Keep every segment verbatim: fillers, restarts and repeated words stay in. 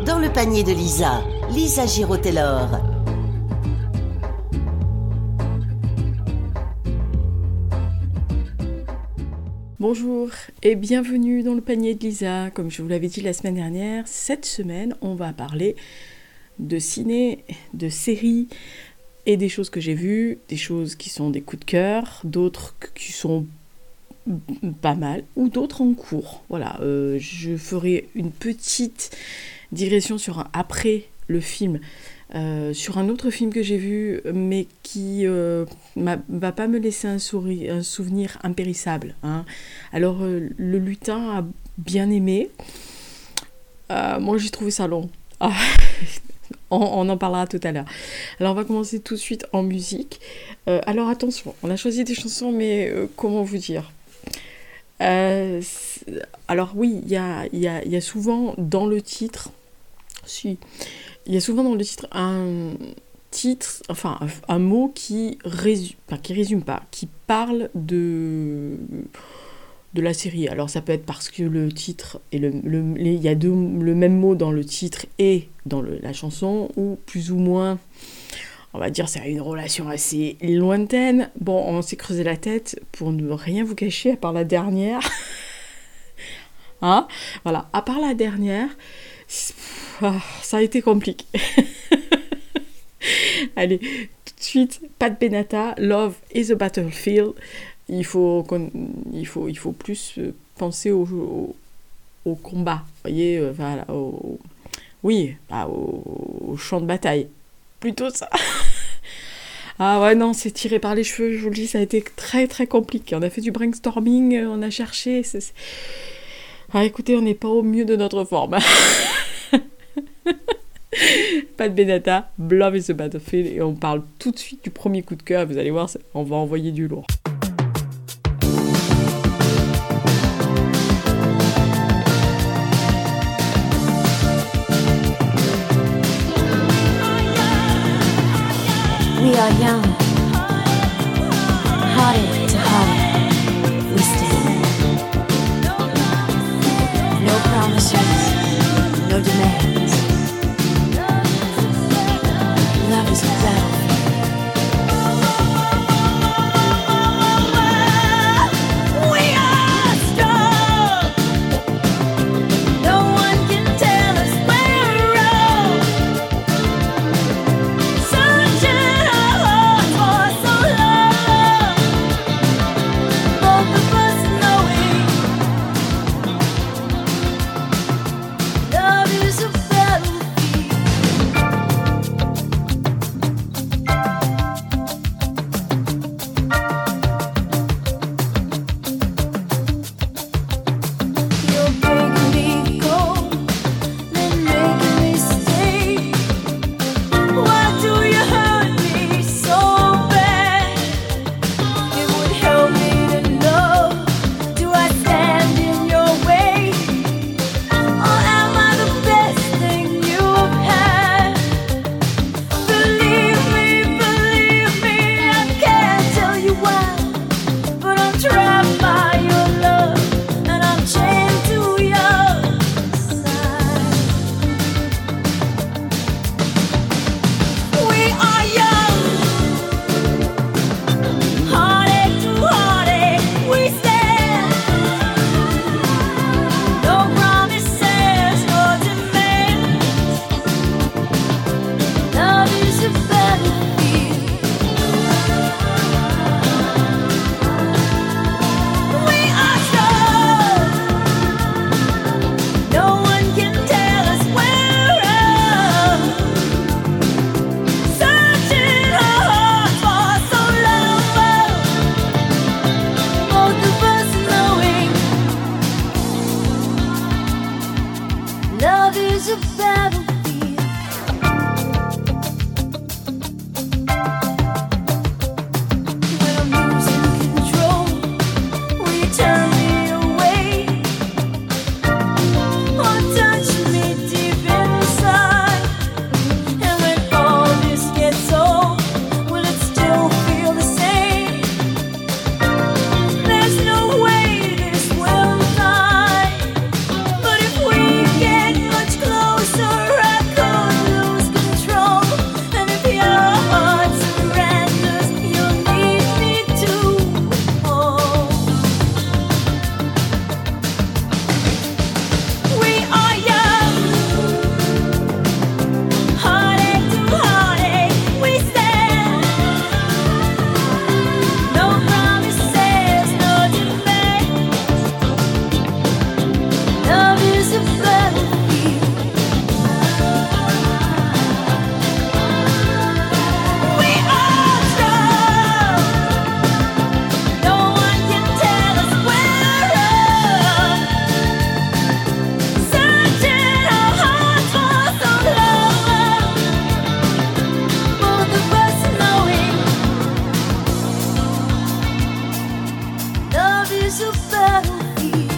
Dans le panier de Lisa, Lisa Giraud-Taylor. Bonjour et bienvenue dans le panier de Lisa. Comme je vous l'avais dit la semaine dernière, cette semaine, on va parler de ciné, de séries et des choses que j'ai vues, des choses qui sont des coups de cœur, d'autres qui sont pas mal ou d'autres en cours. Voilà, euh, je ferai une petite digression sur un, après le film, euh, sur un autre film que j'ai vu, mais qui euh, ne va pas me laisser un, souri, un souvenir impérissable. Hein. Alors, euh, Le Lutin a bien aimé. Euh, moi, j'ai trouvé ça long. Ah. on, on en parlera tout à l'heure. Alors, on va commencer tout de suite en musique. Euh, alors, attention, on a choisi des chansons, mais euh, comment vous dire ? Euh, alors oui, il y a, y, a, y a souvent dans le titre, si, il y a souvent dans le titre un titre, enfin un, un mot qui résume, enfin, qui résume pas, qui parle de de la série. Alors ça peut être parce que le titre et le, le les, il y a deux, le même mot dans le titre et dans le, la chanson, ou plus ou moins. On va dire c'est une relation assez lointaine. Bon, on s'est creusé la tête pour ne rien vous cacher, à part la dernière. hein Voilà, à part la dernière, ça a été compliqué. Allez, tout de suite, Pat Benatar, Love is a Battlefield. Il faut, il faut, il faut plus penser au, au, au combat, vous voyez, euh, voilà, au, oui, bah, au, au champ de bataille. Plutôt ça. Ah ouais, non, c'est tiré par les cheveux, je vous le dis, ça a été très très compliqué. On a fait du brainstorming, on a cherché. C'est, c'est... Ah écoutez, on n'est pas au mieux de notre forme. Pat Benatar, Love is a Battlefield, et on parle tout de suite du premier coup de cœur. Vous allez voir, on va envoyer du lourd. We are young, hearted to heart, we stand. No promises, no demands. Love is a battlefield. We are strong. No one can tell us we're wrong. Sunshine. is a battlefield.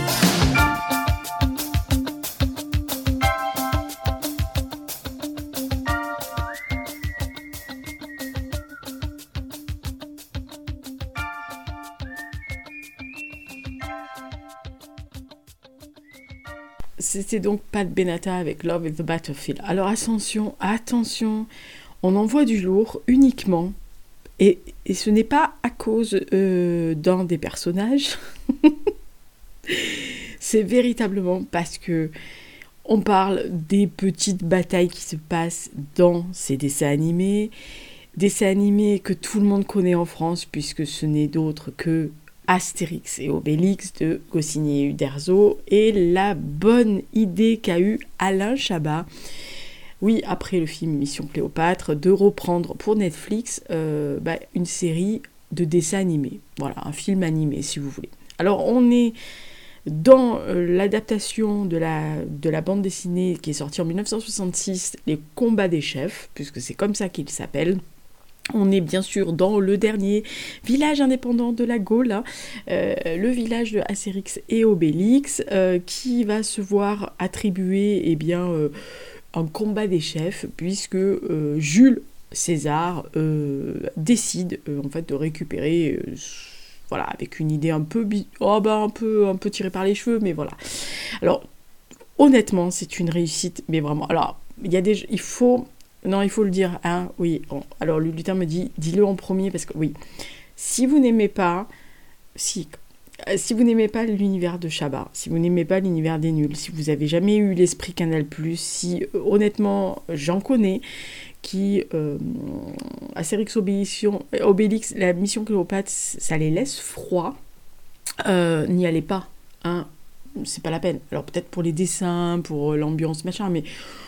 C'était donc Pat Benatar avec Love is the Battlefield. Alors attention, attention, on envoie du lourd uniquement, et, et ce n'est pas à cause euh, d'un des personnages, c'est véritablement parce que on parle des petites batailles qui se passent dans ces dessins animés, dessins animés que tout le monde connaît en France, puisque ce n'est d'autre que Astérix et Obélix de Goscinny et Uderzo, et la bonne idée qu'a eue Alain Chabat, oui, après le film Mission Cléopâtre, de reprendre pour Netflix euh, bah, une série de dessins animés. Voilà, un film animé si vous voulez. Alors on est dans euh, l'adaptation de la, de la bande dessinée qui est sortie en dix-neuf cent soixante-six, Les Combats des Chefs, puisque c'est comme ça qu'il s'appelle. On est bien sûr dans le dernier village indépendant de la Gaule, hein, euh, le village de Astérix et Obélix, euh, qui va se voir attribuer eh bien, euh, un combat des chefs, puisque euh, Jules César euh, décide euh, en fait, de récupérer, euh, voilà, avec une idée un peu, bi- oh, bah, un peu, un peu tirée par les cheveux, mais voilà. Alors, honnêtement, c'est une réussite, mais vraiment. Alors, il y a des, il faut... Non, il faut le dire, hein, oui. Bon. Alors, le lutin me dit, dis-le en premier, parce que, oui, si vous n'aimez pas, si, euh, si vous n'aimez pas l'univers de Chabat, si vous n'aimez pas l'univers des nuls, si vous avez jamais eu l'esprit Canal+, si, euh, honnêtement, j'en connais, qui, euh, Astérix, Obélix, Obélix, la mission Cléopâtre, ça les laisse froids, euh, n'y allez pas, hein, c'est pas la peine. Alors, peut-être pour les dessins, pour l'ambiance, machin, mais...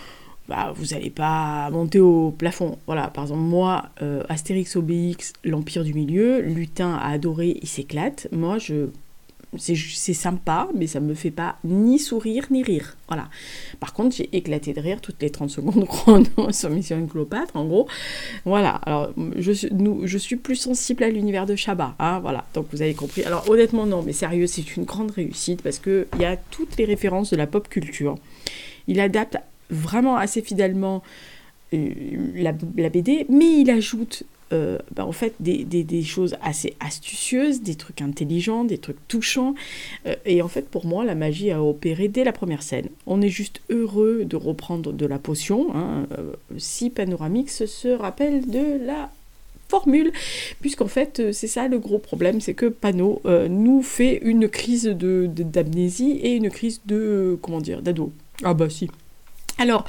Bah, vous n'allez pas monter au plafond. Voilà, par exemple, moi, euh, Astérix, Obélix, l'Empire du Milieu, Lutin a adoré, il s'éclate. Moi, je... c'est, c'est sympa, mais ça ne me fait pas ni sourire, ni rire. Voilà. Par contre, j'ai éclaté de rire toutes les trente secondes chrono sur Mission Cléopâtre, en gros. Voilà, alors, je suis, nous, je suis plus sensible à l'univers de Chabat, hein, voilà, donc vous avez compris. Alors, honnêtement, non, mais sérieux, c'est une grande réussite, parce qu'il y a toutes les références de la pop culture. Il adapte vraiment assez fidèlement euh, la, la B D, mais il ajoute euh, bah, en fait des, des, des choses assez astucieuses, des trucs intelligents, des trucs touchants, euh, et en fait pour moi la magie a opéré dès la première scène. On est juste heureux de reprendre de la potion, hein, euh, si Panoramix se rappelle de la formule, puisqu'en fait c'est ça le gros problème, c'est que Pano euh, nous fait une crise de, de, d'amnésie et une crise de, euh, comment dire, d'ado. Ah bah si. Alors,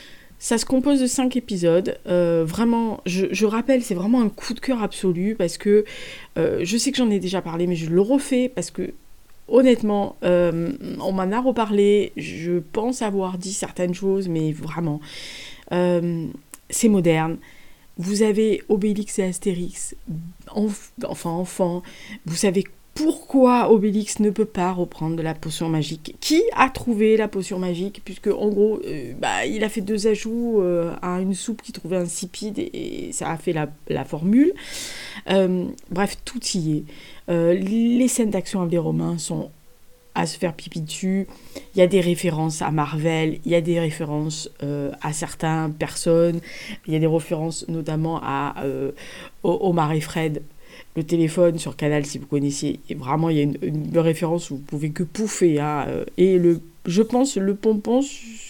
ça se compose de cinq épisodes. Euh, vraiment, je, je rappelle, c'est vraiment un coup de cœur absolu parce que euh, je sais que j'en ai déjà parlé, mais je le refais parce que honnêtement, euh, on m'en a reparlé. Je pense avoir dit certaines choses, mais vraiment, euh, c'est moderne. Vous avez Obélix et Astérix, enf- enfin enfants. Vous savez pourquoi Obélix ne peut pas reprendre de la potion magique. Qui a trouvé la potion magique? Puisque, en gros, euh, bah, il a fait deux ajouts euh, à une soupe qu'il trouvait insipide et, et ça a fait la, la formule. Euh, bref, tout y est. Euh, les scènes d'action avec les Romains sont à se faire pipi dessus. Il y a des références à Marvel, il y a des références euh, à certaines personnes, il y a des références notamment à euh, Omar et Fred, le téléphone sur Canal, si vous connaissiez. Et vraiment, il y a une, une référence où vous pouvez que pouffer. Hein, et le, je pense le pompon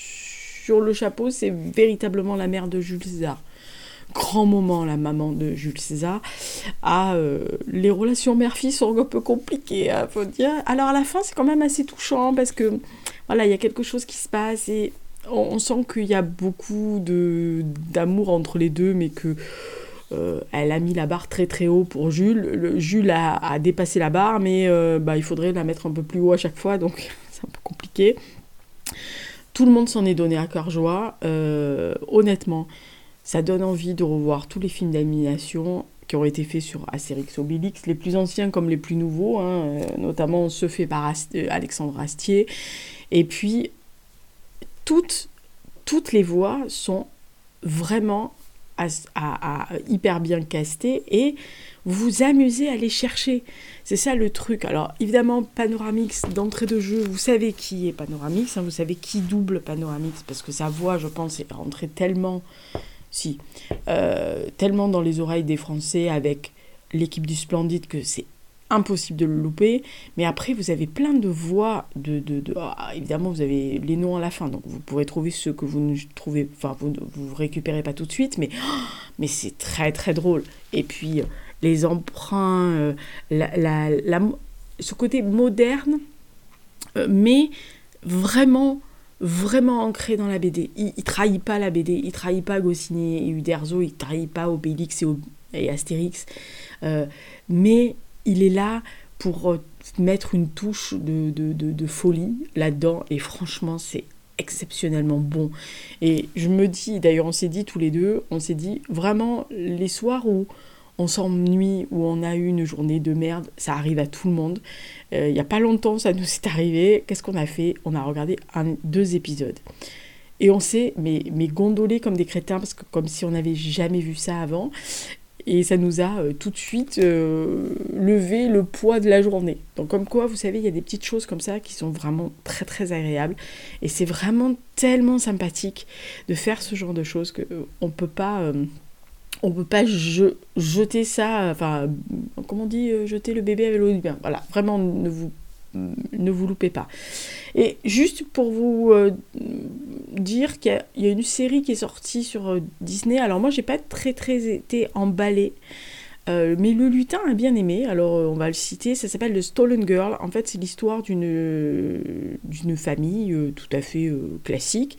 sur le chapeau, c'est véritablement la mère de Jules César. Grand moment, la maman de Jules César. Ah, euh, les relations mère-fille sont un peu compliquées, hein, faut dire. Alors à la fin, c'est quand même assez touchant parce que voilà, il y a quelque chose qui se passe et on, on sent qu'il y a beaucoup de, d'amour entre les deux, mais que Euh, elle a mis la barre très très haut pour Jules. Le, Jules a, a dépassé la barre, mais euh, bah, il faudrait la mettre un peu plus haut à chaque fois, donc c'est un peu compliqué. Tout le monde s'en est donné à cœur joie. Euh, honnêtement, ça donne envie de revoir tous les films d'animation qui ont été faits sur Astérix Obélix, les plus anciens comme les plus nouveaux, hein, notamment ceux faits par Ast- Alexandre Astier. Et puis, toutes, toutes les voix sont vraiment À, à, à hyper bien casté et vous vous amusez à les chercher. C'est ça le truc. Alors évidemment, Panoramix, d'entrée de jeu, vous savez qui est Panoramix, hein, vous savez qui double Panoramix, parce que sa voix, je pense, est rentrée tellement, si, euh, tellement dans les oreilles des Français avec l'équipe du Splendide que c'est impossible de le louper. Mais après, vous avez plein de voix, de, de, de ah, évidemment, vous avez les noms à la fin, donc vous pourrez trouver ceux que vous ne trouvez, enfin, vous ne récupérez pas tout de suite, mais, oh, mais c'est très très drôle. Et puis, les emprunts, euh, la, la, la, ce côté moderne, euh, mais vraiment, vraiment ancré dans la B D. Il ne trahit pas la B D, il ne trahit pas Goscinny et Uderzo, il ne trahit pas Obélix et, Ob- et Astérix, euh, mais il est là pour mettre une touche de, de, de, de folie là-dedans, et franchement, c'est exceptionnellement bon. Et je me dis, d'ailleurs, on s'est dit tous les deux, on s'est dit, vraiment, les soirs où on s'ennuie, où on a eu une journée de merde, ça arrive à tout le monde. Euh, il n'y a pas longtemps, ça nous est arrivé. Qu'est-ce qu'on a fait ? On a regardé un, deux épisodes. Et on s'est mais, mais gondolé comme des crétins, parce que comme si on n'avait jamais vu ça avant. Et ça nous a euh, tout de suite euh, levé le poids de la journée. Donc comme quoi, vous savez, il y a des petites choses comme ça qui sont vraiment très très agréables. Et c'est vraiment tellement sympathique de faire ce genre de choses qu'on euh, ne peut pas, euh, on peut pas je, jeter ça, enfin, comment on dit, euh, jeter le bébé avec l'eau du bain. Voilà, vraiment, ne vous, ne vous loupez pas. Et juste pour vous euh, dire qu'il y a, il y a une série qui est sortie sur euh, Disney. Alors moi, j'ai pas très très été emballée, euh, mais le lutin a bien aimé. Alors euh, on va le citer. Ça s'appelle The Stolen Girl. En fait, c'est l'histoire d'une euh, d'une famille euh, tout à fait euh, classique.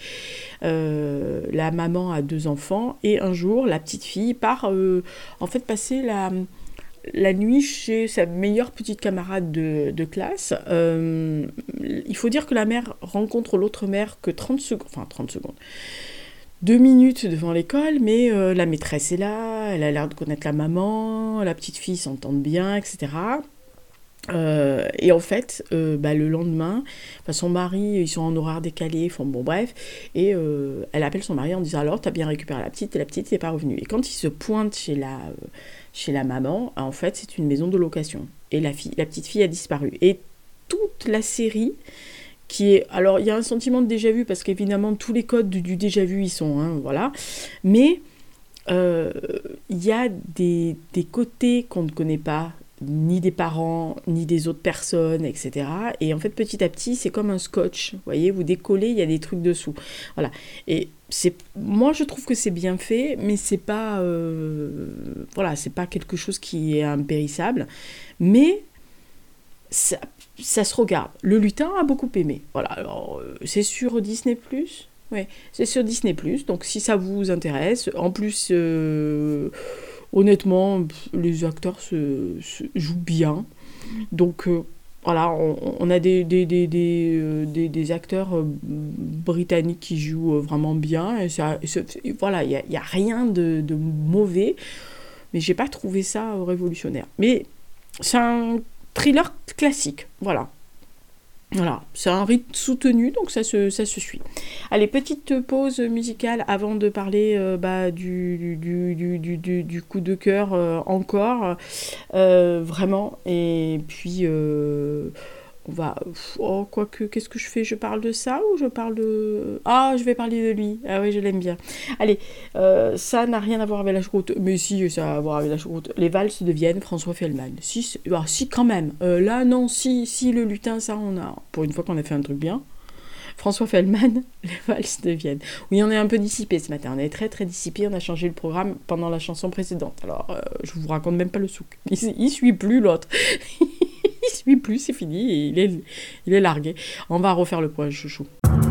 Euh, la maman a deux enfants et un jour, la petite fille part euh, en fait passer la la nuit chez sa meilleure petite camarade de, de classe. Euh, il faut dire que la mère rencontre l'autre mère que trente secondes, enfin trente secondes, deux minutes devant l'école, mais euh, la maîtresse est là, elle a l'air de connaître la maman, la petite fille s'entend bien, et cetera. Euh, et en fait, euh, bah, le lendemain, bah, son mari, ils sont en horaire décalé, font bon bref, et euh, elle appelle son mari en disant alors t'as bien récupéré la petite, et la petite n'est pas revenue. Et quand il se pointe chez la, euh, chez la maman, en fait c'est une maison de location, et la fille, la petite fille a disparu. Et toute la série qui est, alors il y a un sentiment de déjà vu parce qu'évidemment tous les codes du, du déjà vu ils sont, hein, voilà, mais il euh, y a des, des côtés qu'on ne connaît pas, ni des parents, ni des autres personnes, et cetera. Et en fait, petit à petit, c'est comme un scotch. Vous voyez, vous décollez, il y a des trucs dessous. Voilà. Et c'est, moi, je trouve que c'est bien fait, mais c'est pas, euh, voilà, c'est pas quelque chose qui est impérissable. Mais ça, ça se regarde. Le lutin a beaucoup aimé. Voilà. Alors, c'est sur Disney plus. Oui, c'est sur Disney plus. Donc, si ça vous intéresse, en plus. Euh, Honnêtement, les acteurs se, se jouent bien. Donc, euh, voilà, on, on a des, des, des, des, euh, des, des acteurs euh, britanniques qui jouent euh, vraiment bien. Et ça, et ça, et voilà, il n'y a, y a rien de, de mauvais. Mais je n'ai pas trouvé ça euh, révolutionnaire. Mais c'est un thriller classique. Voilà. Voilà, c'est un rythme soutenu, donc ça se, ça se suit. Allez, petite pause musicale avant de parler euh, bah, du, du, du, du, du, du coup de cœur euh, encore, euh, vraiment. Et puis, euh, on va... Oh, quoique, qu'est-ce que je fais ? Je parle de ça ou je parle de... Ah, je vais parler de lui. Ah oui, je l'aime bien. Allez, euh, ça n'a rien à voir avec la choucroute. Mais si, ça a à voir avec la choucroute. Les valses de Vienne, François Feldman. Si, ah, si quand même. Euh, là, non, si, si, le lutin, ça, on a... Pour une fois qu'on a fait un truc bien. François Feldman, les valses de Vienne. Oui, on est un peu dissipé ce matin. On est très, très dissipé. On a changé le programme pendant la chanson précédente. Alors, euh, je vous raconte même pas le souk. Il, il suit plus, l'autre. Il suit plus, c'est fini, il est, il est largué. On va refaire le point, chouchou.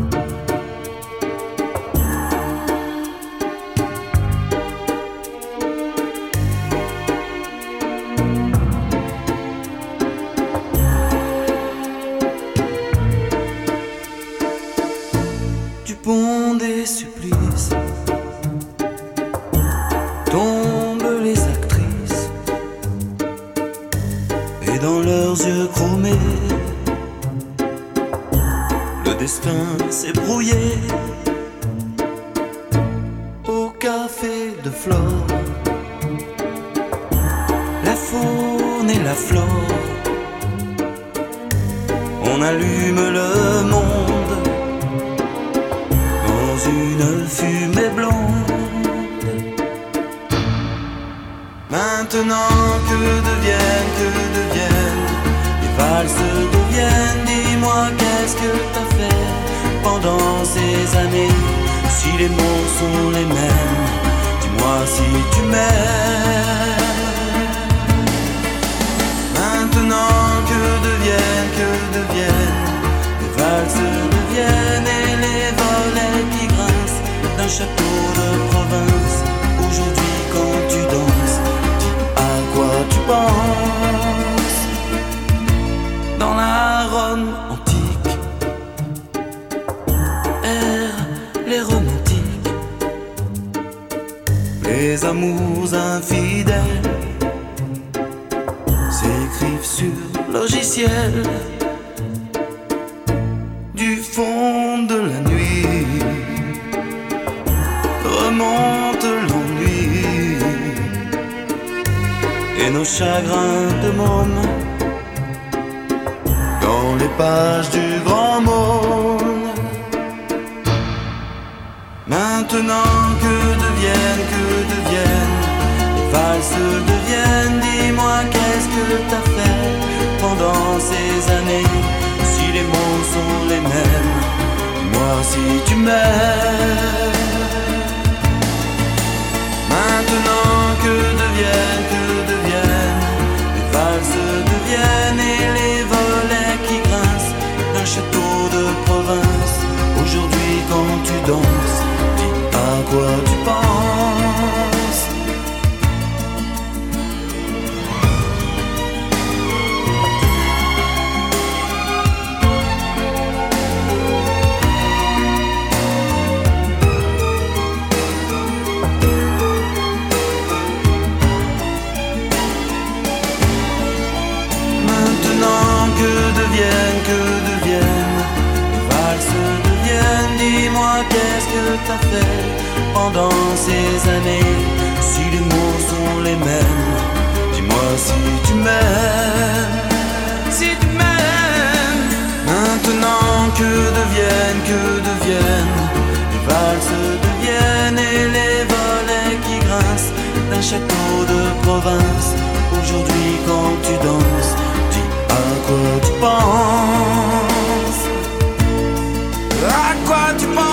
Du pont des supplices tombent les actrices, et dans leurs yeux chromés, le destin s'est brouillé. Au café de Flore, la faune et la flore. On allume le monde dans une fumée blonde. Maintenant que deviennent, que deviennent les valses deviennent. Dis-moi qu'est-ce que t'as fait pendant ces années? Si les mots sont les mêmes, dis-moi si tu m'aimes. Maintenant que deviennent, que deviennent les valses deviennent et les volets qui grincent d'un château de province. Aujourd'hui quand tu danses, dis à quoi tu penses. Dans la Rome antique errent les romantiques, les amours infidèles s'écrivent sur logiciel. Du fond de la nuit remonte l'ennui et nos chagrins de môme dans les pages du grand monde. Maintenant que deviennent, que deviennent les valses deviennent. Dis-moi qu'est-ce que t'as fait pendant ces années? Si les mots sont les mêmes, dis-moi si tu m'aimes. Maintenant que deviennent, que deviennent les valses deviennent et les volets qui grincent d'un château de province. Aujourd'hui quand tu danses, dis à quoi tu penses. Que deviennent les valses deviennent. Dis-moi qu'est-ce que t'as fait pendant ces années? Si les mots sont les mêmes, dis-moi si tu m'aimes. Si tu m'aimes. Maintenant que deviennent, que deviennent les valses deviennent et les volets qui grincent d'un château de province. Aujourd'hui quand tu danses, à quoi tu penses? À quoi tu penses?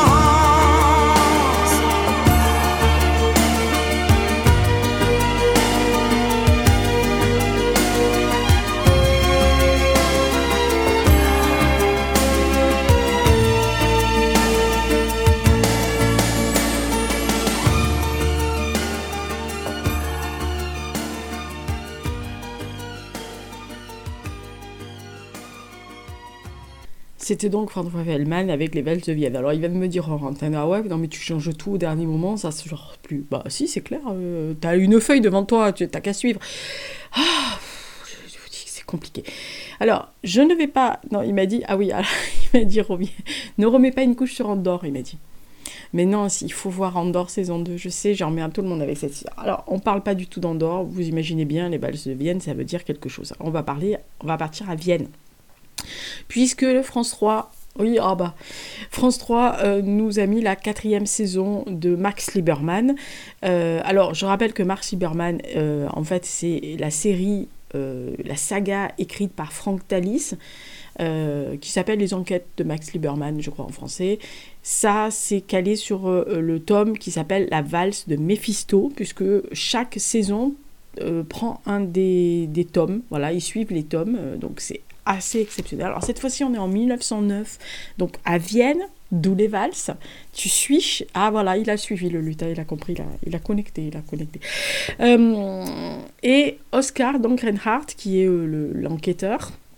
C'était donc François Fellman avec les valses de Vienne. Alors il va me dire en antenne, ah ouais, non mais tu changes tout au dernier moment, ça se genre plus. Bah si, c'est clair, euh, t'as une feuille devant toi, tu t'as qu'à suivre. Ah, je vous dis que c'est compliqué. Alors, je ne vais pas. Non, il m'a dit, ah oui, alors, il m'a dit, reviens, ne remets pas une couche sur Andorre, il m'a dit. Mais non, il faut voir Andorre saison deux, je sais, j'en mets à tout le monde avec cette histoire. Alors, on parle pas du tout d'Andorre, vous imaginez bien, les valses de Vienne, ça veut dire quelque chose. On va parler, on va partir à Vienne. Puisque le France trois, oui, ah bah, France trois euh, nous a mis la quatrième saison de Max Liebermann. Euh, alors, je rappelle que Max Liebermann, euh, en fait, c'est la série, euh, la saga écrite par Frank Tallis, euh, qui s'appelle Les Enquêtes de Max Liebermann, je crois en français. Ça, c'est calé sur euh, le tome qui s'appelle La valse de Méphisto, puisque chaque saison euh, prend un des, des tomes. Voilà, ils suivent les tomes, euh, donc c'est assez exceptionnel. Alors cette fois-ci, on est en mille neuf cent neuf, donc à Vienne, d'où les valses. Tu suis... Ah voilà, il a suivi le lutin, il a compris, il a, il a connecté, il a connecté. Euh, et Oscar, donc Reinhardt, qui est euh, le, l'enquêteur,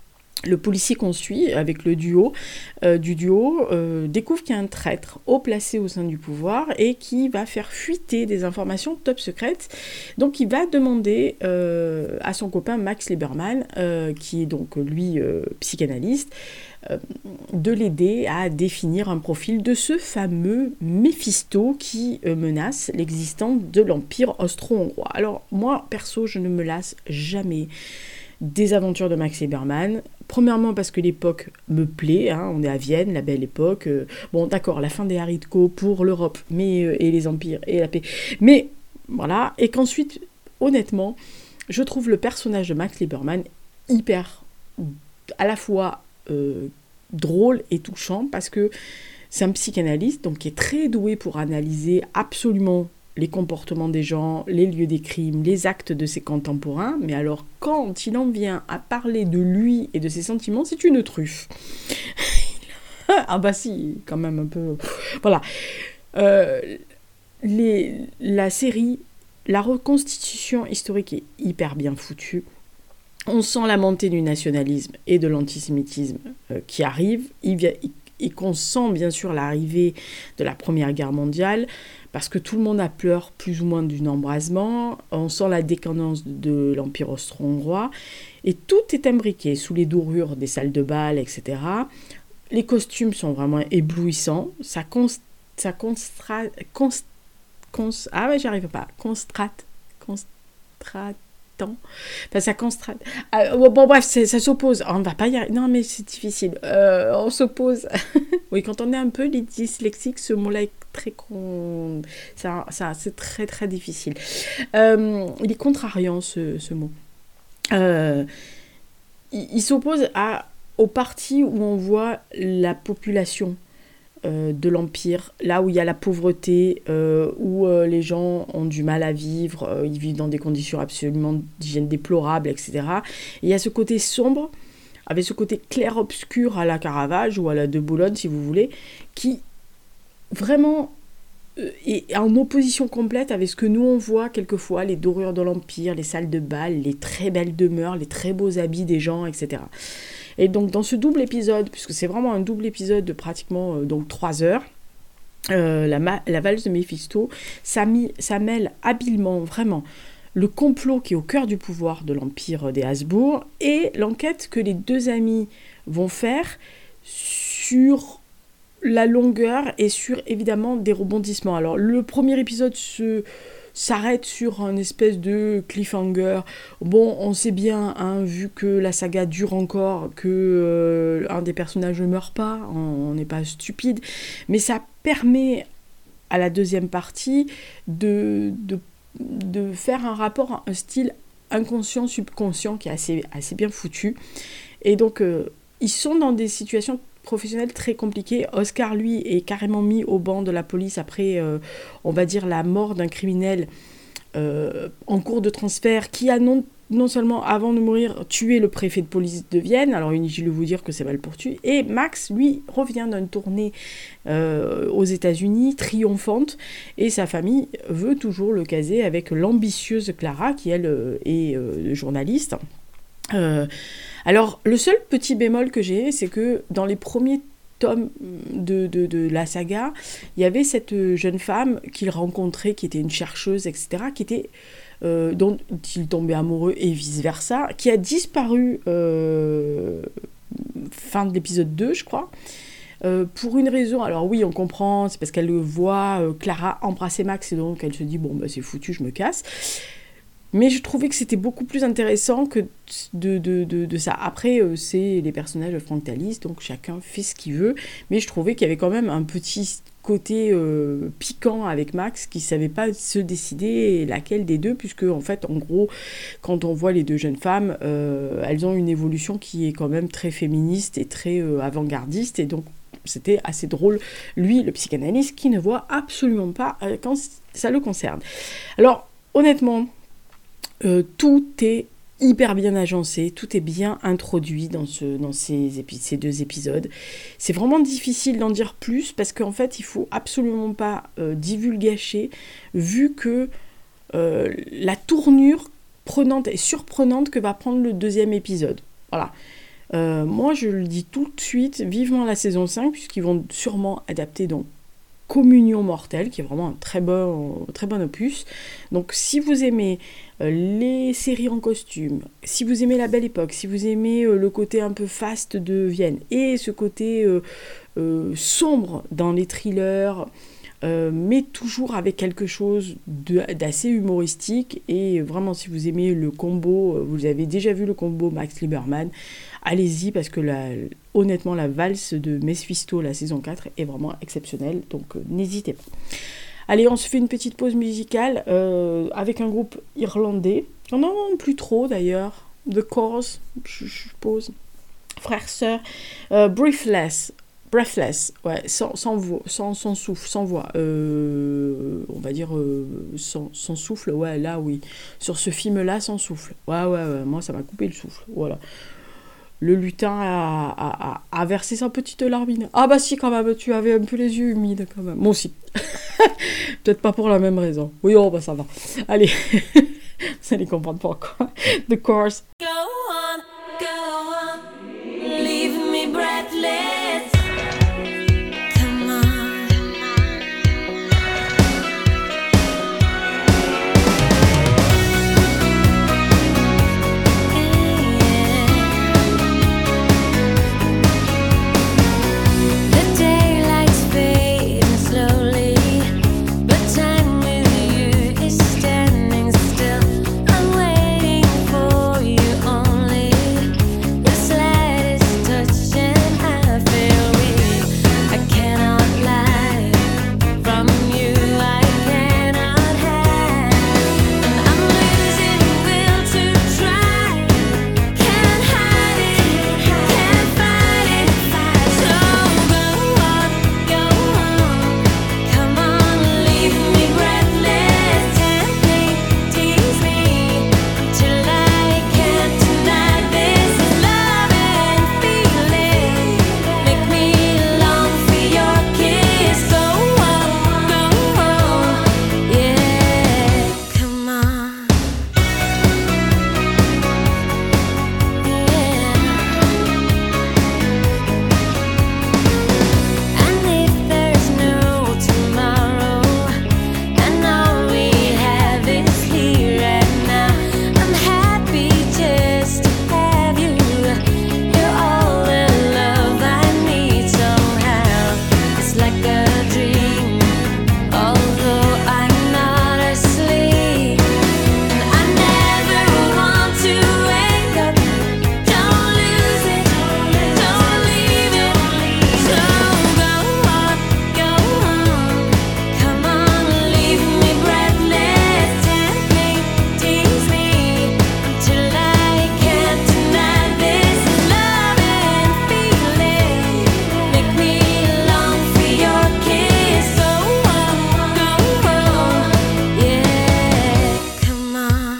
Le policier qu'on suit avec le duo, euh, du duo euh, découvre qu'il y a un traître haut placé au sein du pouvoir et qui va faire fuiter des informations top secrètes. Donc il va demander euh, à son copain Max Lieberman, euh, qui est donc lui euh, psychanalyste, euh, de l'aider à définir un profil de ce fameux Méphisto qui euh, menace l'existence de l'Empire austro-hongrois. Alors moi, perso, je ne me lasse jamais des aventures de Max Lieberman. Premièrement parce que l'époque me plaît, hein, on est à Vienne, la belle époque. Euh, bon, d'accord, la fin des haricots pour l'Europe mais, euh, et les empires et la paix. Mais voilà, et qu'ensuite, honnêtement, je trouve le personnage de Max Lieberman hyper, à la fois euh, drôle et touchant parce que c'est un psychanalyste donc qui est très doué pour analyser absolument les comportements des gens, les lieux des crimes, les actes de ses contemporains, mais alors quand il en vient à parler de lui et de ses sentiments, c'est une truffe. Ah bah si, quand même un peu... Voilà. Euh, les, la série, la reconstitution historique est hyper bien foutue. On sent la montée du nationalisme et de l'antisémitisme euh, qui arrive. Il vient... Il, et qu'on sent bien sûr l'arrivée de la Première Guerre mondiale, parce que tout le monde a peur plus ou moins d'un embrasement, on sent la décadence de l'Empire austro-hongrois, et tout est imbriqué sous les dorures des salles de bal, et cetera. Les costumes sont vraiment éblouissants, ça const... ça constra... const... Const... Ah ouais, j'y arrive pas. Constrate. Constrate. Enfin, ça constrate. Ah, bon, bref, c'est, ça s'oppose. On va pas y arriver. Non, mais c'est difficile. Euh, on s'oppose. Oui, quand on est un peu dyslexique, ce mot-là est très con. Ça, ça, c'est très, très difficile. Euh, il est contrariant, ce, ce mot. Euh, il, il s'oppose à, aux parties où on voit la population Euh, de l'Empire, là où il y a la pauvreté, euh, où euh, les gens ont du mal à vivre, euh, ils vivent dans des conditions absolument d'hygiène déplorables, et cetera. Et il y a ce côté sombre, avec ce côté clair-obscur à la Caravage ou à la de Boulogne, si vous voulez, qui vraiment euh, est en opposition complète avec ce que nous on voit quelquefois, les dorures de l'Empire, les salles de bal, les très belles demeures, les très beaux habits des gens, et cetera. Et donc dans ce double épisode, puisque c'est vraiment un double épisode de pratiquement euh, donc trois heures, euh, la, ma- la valse de Méphisto, ça, mi- ça mêle habilement vraiment le complot qui est au cœur du pouvoir de l'Empire des Habsbourg et l'enquête que les deux amis vont faire sur la longueur et sur évidemment des rebondissements. Alors le premier épisode se... s'arrête sur un espèce de cliffhanger. Bon, on sait bien, hein, vu que la saga dure encore, que euh, un des personnages ne meurt pas, on n'est pas stupide, mais ça permet à la deuxième partie de, de, de faire un rapport, un style inconscient, subconscient qui est assez, assez bien foutu. Et donc, euh, ils sont dans des situations professionnel très compliqué. Oscar, lui, est carrément mis au banc de la police après, euh, on va dire, la mort d'un criminel euh, en cours de transfert qui a non, non seulement, avant de mourir, tué le préfet de police de Vienne. Alors, inutile de vous dire que c'est mal pour tuer. Et Max, lui, revient d'une tournée euh, aux États-Unis, triomphante, et sa famille veut toujours le caser avec l'ambitieuse Clara, qui, elle, euh, est euh, journaliste. Euh, alors, le seul petit bémol que j'ai, c'est que dans les premiers tomes de, de, de la saga, il y avait cette jeune femme qu'il rencontrait, qui était une chercheuse, et cetera, qui était, euh, dont il tombait amoureux et vice-versa, qui a disparu euh, fin de l'épisode deux, je crois. Euh, pour une raison, alors oui, on comprend, c'est parce qu'elle voit euh, Clara embrasser Max, et donc elle se dit, bon, bah, c'est foutu, je me casse. Mais je trouvais que c'était beaucoup plus intéressant que de, de, de, de ça. Après, euh, c'est les personnages frontalistes, donc chacun fait ce qu'il veut. Mais je trouvais qu'il y avait quand même un petit côté euh, piquant avec Max, qui ne savait pas se décider laquelle des deux, puisque en fait, en gros, quand on voit les deux jeunes femmes, euh, elles ont une évolution qui est quand même très féministe et très euh, avant-gardiste, et donc c'était assez drôle, lui, le psychanalyste, qui ne voit absolument pas euh, quand ça le concerne. Alors, honnêtement, Euh, tout est hyper bien agencé, tout est bien introduit dans, ce, dans ces, épi- ces deux épisodes. C'est vraiment difficile d'en dire plus parce qu'en fait, il ne faut absolument pas euh, divulgacher, vu que euh, la tournure prenante et surprenante que va prendre le deuxième épisode. Voilà. Euh, moi, je le dis tout de suite, vivement la saison cinq, puisqu'ils vont sûrement adapter donc Communion mortelle, qui est vraiment un très bon, très bon opus. Donc, si vous aimez euh, les séries en costume, si vous aimez la Belle Époque, si vous aimez euh, le côté un peu faste de Vienne, et ce côté euh, euh, sombre dans les thrillers, Euh, mais toujours avec quelque chose de, d'assez humoristique, et vraiment si vous aimez le combo, vous avez déjà vu le combo Max Lieberman, allez-y, parce que la, honnêtement la valse de Mephisto, la saison quatre, est vraiment exceptionnelle, donc euh, n'hésitez pas. Allez, on se fait une petite pause musicale euh, avec un groupe irlandais, non, plus trop d'ailleurs, The Corrs, je suppose, frères, sœurs, euh, Breathless, Breathless, ouais, sans, sans, voix, sans, sans souffle, sans voix, euh, on va dire euh, sans, sans souffle, ouais, là oui, sur ce film-là, sans souffle, ouais, ouais, ouais, moi ça m'a coupé le souffle, voilà. Le lutin a, a, a, a versé sa petite larmine. Ah bah si, quand même, tu avais un peu les yeux humides, quand même. Moi aussi. Peut-être pas pour la même raison. Oui, oh, bah ça va. Allez, vous allez comprendre pourquoi. The Corrs. Go on, go on, leave me breathless. Come on. The daylight's fading slowly, but time with you is standing still. I'm waiting for you only. The slightest touch and I feel weak. I cannot lie from you, I cannot hide. And I'm losing will to try. Can't hide it, can't fight it. So go on, go on. Come on, leave me breathless. Tempt me, tease me, till I can't deny this is love and feeling. Make me long for your kiss. Go on, go on, yeah. Come on, yeah. And if there's no tomorrow, and all we have is here and now, I'm happy just to have you. You're all the love I need somehow. It's like a dream, although I'm not asleep. And I never want to wake up. Don't lose it, don't leave it. So go on, go on. Come on, leave me breathless. Tempt me, tease me, till I can't deny this is love and feeling. Make me long for your kiss. Go on, go on, yeah. Come on.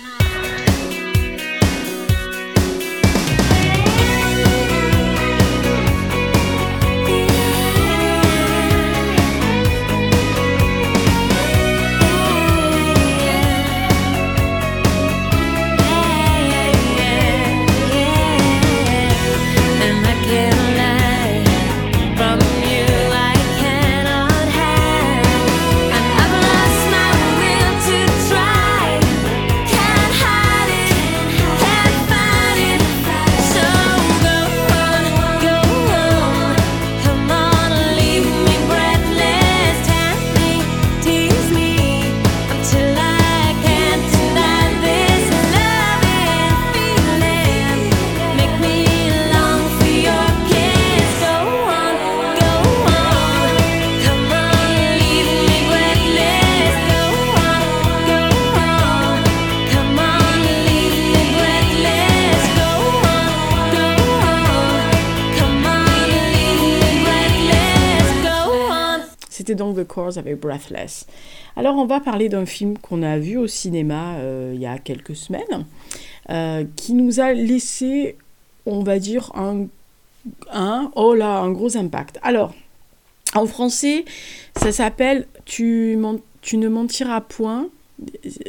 And I can't lie from you, I cannot hide. And I've lost my will to try. Can't hide it, can't fight it. So go on, go on. Come on, leave me breathless. Tempt me, tease me, until I can't deny this is love and feeling. Make me long for your kiss. Go on, go on. Come on, leave me breathless. Go on, go on. Come on, leave me breathless. Go on, go on. Come on, leave me breathless. Go on. C'était donc The Corrs avec Breathless. Alors on va parler d'un film qu'on a vu au cinéma euh, il y a quelques semaines, euh, qui nous a laissé, on va dire, un, un, oh là, un gros impact. Alors, en français, ça s'appelle tu, men- tu ne mentiras point.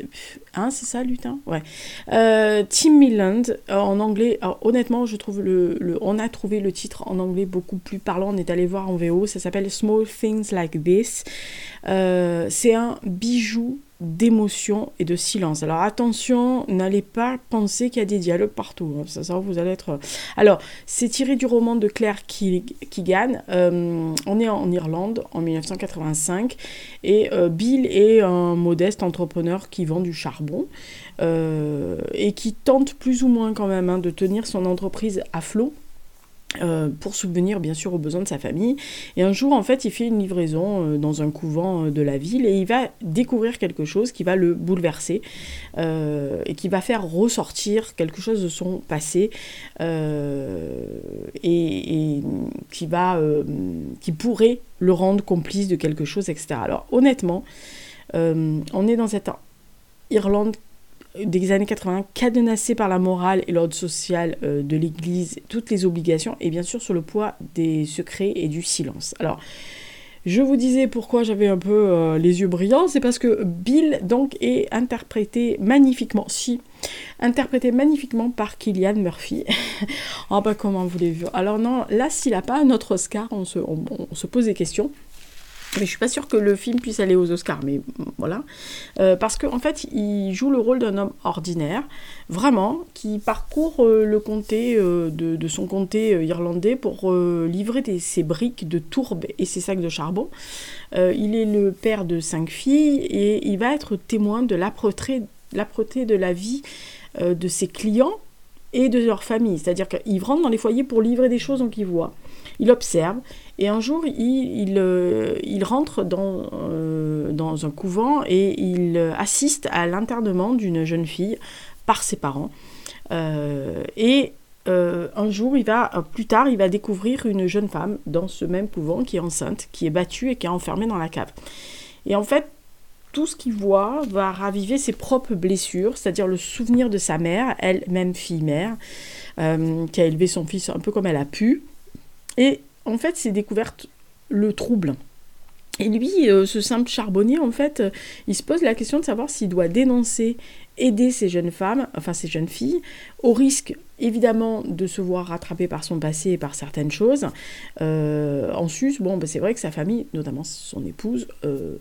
Hein, c'est ça, lutin? Ouais. Euh, Tim Milland, euh, en anglais, alors, honnêtement, je trouve le, le, on a trouvé le titre en anglais beaucoup plus parlant. On est allé voir en V O, ça s'appelle Small Things Like This. Euh, c'est un bijou d'émotion et de silence. Alors attention, n'allez pas penser qu'il y a des dialogues partout. Hein. Ça, ça, vous allez être... Alors, c'est tiré du roman de Claire Keegan. Euh, on est en Irlande en dix-neuf cent quatre-vingt-cinq et euh, Bill est un modeste entrepreneur qui vend du charbon euh, et qui tente plus ou moins quand même hein, de tenir son entreprise à flot. Euh, pour subvenir bien sûr aux besoins de sa famille. Et un jour, en fait, il fait une livraison euh, dans un couvent euh, de la ville et il va découvrir quelque chose qui va le bouleverser euh, et qui va faire ressortir quelque chose de son passé euh, et, et qui, va, euh, qui pourrait le rendre complice de quelque chose, et cetera. Alors, honnêtement, euh, on est dans cette Irlande des années quatre-vingts, cadenassé par la morale et l'ordre social euh, de l'Église, toutes les obligations, et bien sûr sur le poids des secrets et du silence. Alors, je vous disais pourquoi j'avais un peu euh, les yeux brillants, c'est parce que Bill, donc, est interprété magnifiquement, si, interprété magnifiquement par Cillian Murphy. Ah bah comment voulez-vous? Alors non, là, s'il n'a pas un autre Oscar, on se, on, on se pose des questions. Mais je suis pas sûre que le film puisse aller aux Oscars, mais voilà. Euh, parce qu'en fait, il joue le rôle d'un homme ordinaire, vraiment, qui parcourt euh, le comté euh, de, de son comté euh, irlandais pour euh, livrer des, ses briques de tourbe et ses sacs de charbon. Euh, il est le père de cinq filles et il va être témoin de l'âpreté, l'âpreté de la vie euh, de ses clients et de leur famille. C'est-à-dire qu'il rentre dans les foyers pour livrer des choses, donc il voit. Il observe, et un jour, il, il, euh, il rentre dans, euh, dans un couvent et il assiste à l'internement d'une jeune fille par ses parents. Euh, et euh, un jour, il va, plus tard, il va découvrir une jeune femme dans ce même couvent qui est enceinte, qui est battue et qui est enfermée dans la cave. Et en fait, tout ce qu'il voit va raviver ses propres blessures, c'est-à-dire le souvenir de sa mère, elle-même fille-mère, euh, qui a élevé son fils un peu comme elle a pu. Et en fait, ces découvertes le troublent. Et lui, euh, ce simple charbonnier, en fait, euh, il se pose la question de savoir s'il doit dénoncer, aider ces jeunes femmes, enfin ces jeunes filles, au risque, évidemment, de se voir rattrapé par son passé et par certaines choses. Euh, en sus, bon, bah, c'est vrai que sa famille, notamment son épouse, euh,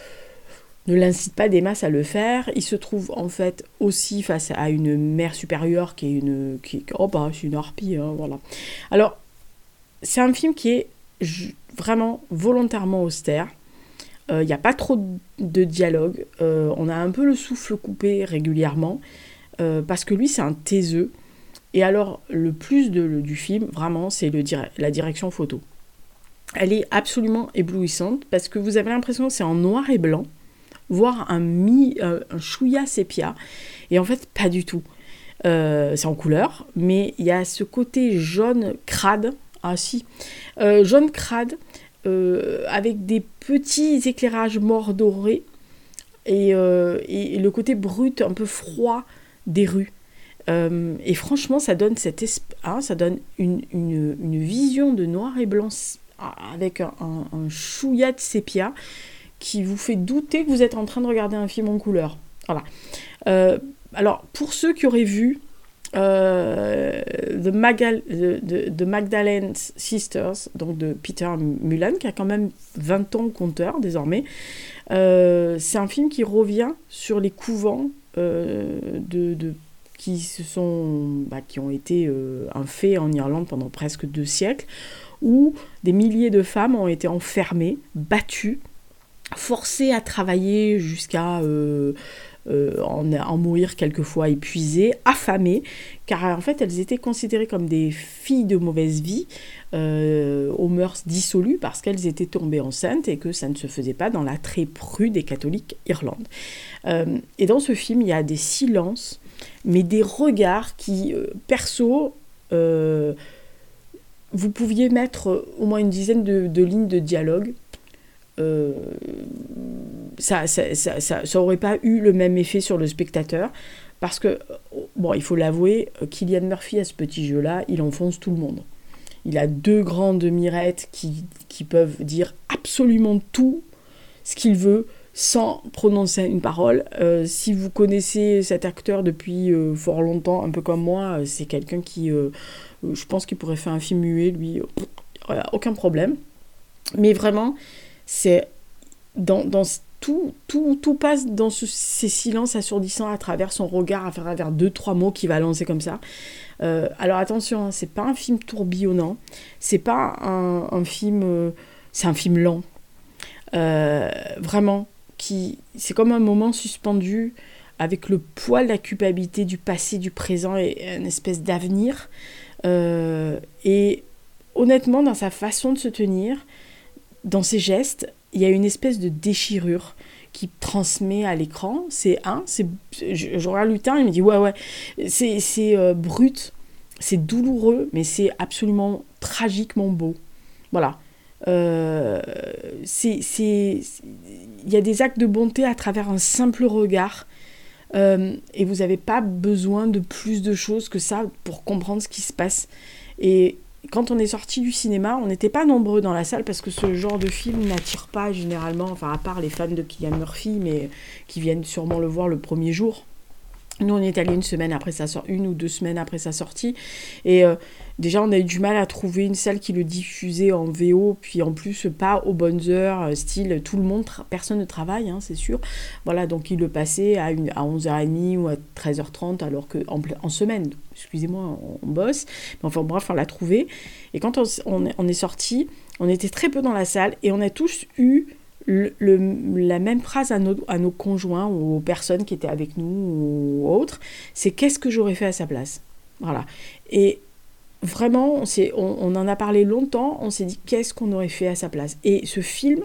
ne l'incite pas des masses à le faire. Il se trouve en fait aussi face à une mère supérieure qui est une... Qui, oh bah, c'est une harpie, hein, voilà. Alors, c'est un film qui est vraiment volontairement austère. Il euh, n'y a pas trop de dialogue. Euh, on a un peu le souffle coupé régulièrement. Euh, parce que lui, c'est un taiseux. Et alors, le plus de, le, du film, vraiment, c'est le, la direction photo. Elle est absolument éblouissante parce que vous avez l'impression que c'est en noir et blanc, voire un, mi, euh, un chouïa sépia. Et en fait, pas du tout. Euh, c'est en couleur, mais il y a ce côté jaune crade. Ah si, euh, jaune crade, euh, avec des petits éclairages mordorés et, euh, et, et le côté brut, un peu froid des rues. Euh, et franchement, ça donne, cette esp- hein, ça donne une, une, une vision de noir et blanc avec un, un, un chouïa de sépia qui vous fait douter que vous êtes en train de regarder un film en couleur. Voilà. Euh, alors, pour ceux qui auraient vu Euh, The, Magal- the, the, the Magdalene Sisters, donc de Peter Mullan, qui a quand même vingt ans au compteur désormais. Euh, c'est un film qui revient sur les couvents euh, de, de, qui, se sont, bah, qui ont été euh, un fait en Irlande pendant presque deux siècles, où des milliers de femmes ont été enfermées, battues, forcées à travailler jusqu'à... Euh, Euh, en, en mourir quelquefois épuisées, affamées, car en fait elles étaient considérées comme des filles de mauvaise vie, euh, aux mœurs dissolues, parce qu'elles étaient tombées enceintes et que ça ne se faisait pas dans l'attrait pru des catholiques Irlande. Euh, et dans ce film, il y a des silences, mais des regards qui, euh, perso, euh, vous pouviez mettre au moins une dizaine de, de lignes de dialogue. Euh, ça, ça, ça, ça, ça aurait pas eu le même effet sur le spectateur parce que, bon, il faut l'avouer, Cillian Murphy à ce petit jeu-là, il enfonce tout le monde. Il a deux grandes mirettes qui, qui peuvent dire absolument tout ce qu'il veut sans prononcer une parole. Euh, si vous connaissez cet acteur depuis euh, fort longtemps, un peu comme moi, euh, c'est quelqu'un qui, euh, je pense qu'il pourrait faire un film muet, lui, euh, voilà, aucun problème. Mais vraiment, c'est dans, dans tout, tout, tout passe dans ce, ces silences assourdissants à travers son regard, à travers deux, trois mots qu'il va lancer comme ça. Euh, alors attention, hein, c'est pas un film tourbillonnant, c'est pas un, un film, euh, c'est un film lent. Euh, vraiment. Qui, c'est comme un moment suspendu avec le poids de la culpabilité du passé, du présent et une espèce d'avenir. Euh, et honnêtement, dans sa façon de se tenir, dans ses gestes, il y a une espèce de déchirure qui transmet à l'écran. C'est un, c'est, je, je regarde Lutin, il me dit ouais ouais, c'est, c'est euh, brut, c'est douloureux, mais c'est absolument tragiquement beau. Voilà. Euh, c'est, c'est, c'est, il y a des actes de bonté à travers un simple regard euh, et vous n'avez pas besoin de plus de choses que ça pour comprendre ce qui se passe. Et quand on est sorti du cinéma, on n'était pas nombreux dans la salle parce que ce genre de film n'attire pas généralement, enfin à part les fans de Cillian Murphy, mais qui viennent sûrement le voir le premier jour. Nous, on est allé une semaine après sa sortie, une ou deux semaines après sa sortie, et euh, déjà, on a eu du mal à trouver une salle qui le diffusait en V O, puis en plus, pas aux bonnes heures, style, tout le monde, tra- personne ne travaille, hein, c'est sûr. Voilà, donc il le passait à, une, à onze heures trente ou à treize heures trente, alors qu'en en semaine, excusez-moi, on, on bosse, mais enfin bref, on l'a trouvé. Et quand on, on, on est sorti, on était très peu dans la salle, et on a tous eu Le, le, la même phrase à nos, à nos conjoints ou aux personnes qui étaient avec nous ou autres, c'est qu'est-ce que j'aurais fait à sa place. Voilà. Et vraiment, on, s'est, on, on en a parlé longtemps, on s'est dit qu'est-ce qu'on aurait fait à sa place. Et ce film,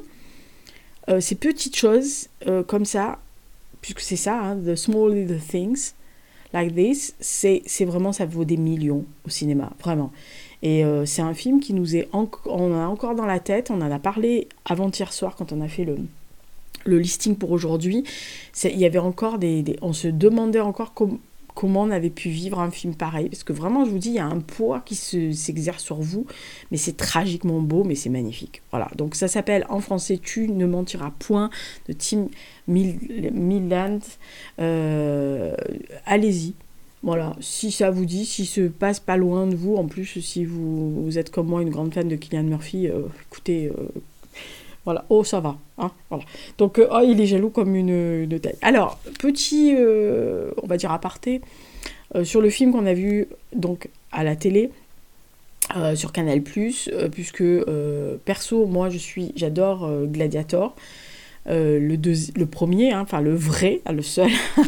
euh, ces petites choses euh, comme ça, puisque c'est ça, hein, the small little things like this, c'est, c'est vraiment, ça vaut des millions au cinéma, vraiment. Et euh, c'est un film qui nous est en... on a encore dans la tête, on en a parlé avant-hier soir quand on a fait le, le listing pour aujourd'hui. C'est... Il y avait encore des, des... on se demandait encore com... comment on avait pu vivre un film pareil, parce que vraiment, je vous dis, il y a un poids qui se... s'exerce sur vous, mais c'est tragiquement beau, mais c'est magnifique. Voilà, donc ça s'appelle en français « Tu ne mentiras point » de Tim Milland. Euh... Allez-y. Voilà, si ça vous dit, si se passe pas loin de vous, en plus, si vous, vous êtes comme moi une grande fan de Cillian Murphy, euh, écoutez, euh, voilà, oh ça va, hein, voilà. Donc, euh, oh, il est jaloux comme une, une tête. Alors, petit, euh, on va dire aparté, euh, sur le film qu'on a vu donc à la télé, euh, sur Canal plus, euh, puisque euh, perso, moi je suis, j'adore euh, Gladiator. Euh, le, deuxi- le premier, hein, enfin le vrai, le seul,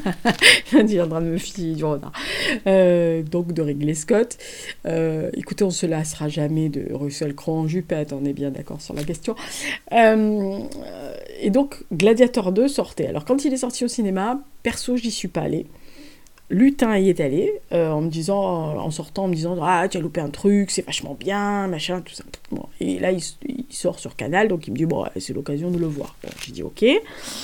je viens de me filer du renard, euh, donc de Ridley Scott. Euh, écoutez, on se lassera jamais de Russell Crowe en jupette, on est bien d'accord sur la question. Euh, et donc, Gladiator deux sortait. Alors, quand il est sorti au cinéma, perso, j'y suis pas allée. Lutin y est allé, euh, en me disant, en sortant, en me disant, ah, tu as loupé un truc, c'est vachement bien, machin, tout ça. Bon, et là, il, il sort sur Canal, donc il me dit, bon, c'est l'occasion de le voir. Bon, j'ai dit, ok.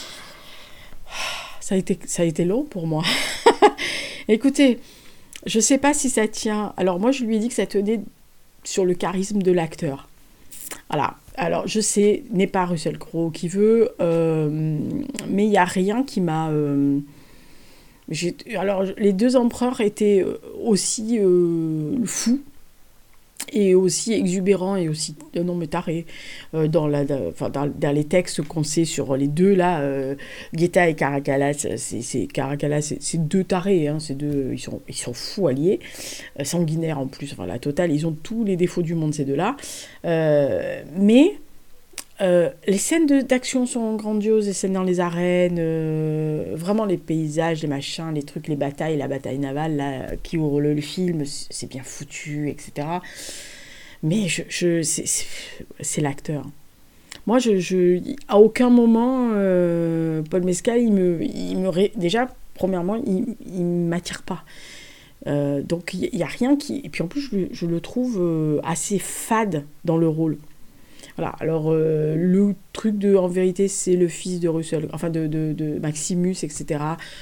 Ça a été, ça a été long pour moi. Écoutez, je sais pas si ça tient. Alors, moi, je lui ai dit que ça tenait sur le charisme de l'acteur. Voilà. Alors, je sais, n'est pas Russell Crowe qui veut, euh, mais il n'y a rien qui m'a... Euh, J'ai, alors, les deux empereurs étaient aussi euh, fous et aussi exubérants et aussi, euh, non mais tarés, euh, dans, la, dans, dans, dans les textes qu'on sait sur les deux, là, euh, Guetta et Caracalla, c'est, c'est, Caracalla, c'est, c'est deux tarés, hein, c'est deux, ils, sont, ils sont fous alliés, euh, sanguinaires en plus, enfin la totale, ils ont tous les défauts du monde, ces deux-là, euh, mais... Euh, les scènes de, d'action sont grandioses, les scènes dans les arènes, euh, vraiment les paysages, les machins, les trucs, les batailles, la bataille navale là, qui ouvre le, le film, c'est bien foutu, et cetera. Mais je, je, c'est, c'est, c'est l'acteur. Moi, je, je, à aucun moment, euh, Paul Mescal, il me, il me ré... déjà, premièrement, il ne m'attire pas. Euh, donc, il n'y a rien qui... Et puis en plus, je, je le trouve euh, assez fade dans le rôle. Voilà, alors euh, le truc de, en vérité, c'est le fils de Russell, enfin de, de, de Maximus, et cetera.